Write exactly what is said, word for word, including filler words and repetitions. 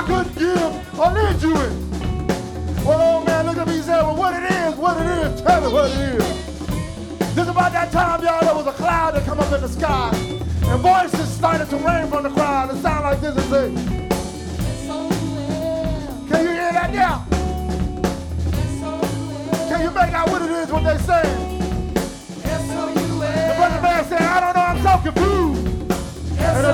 I couldn't give or lend you it. Well, old man looked at me and said, well, what it is, what it is, tell me what it is. This about that time, y'all, there was a cloud that come up in the sky, and voices started to rain from the crowd. It sounded like this and say, can you hear that now? Can you make out what it is, what they saying? The brother man said, I don't know, I'm so confused.